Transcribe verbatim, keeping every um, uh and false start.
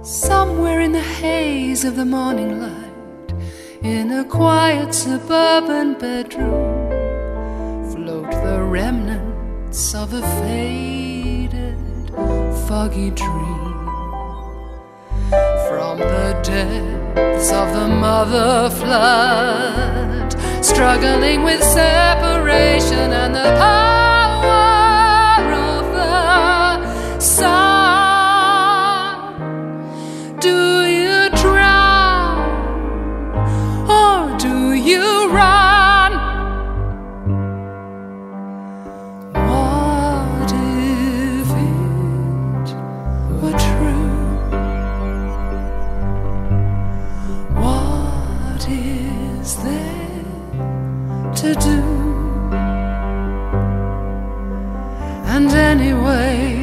Somewhere in the haze of the morning light, in a quiet suburban bedroom, float the remnants of a faded, foggy dream. From the depths of the mother flood, struggling with separation and the power of the sun. Do you drown or do you run? What if it were true? What is there to do? And anyway,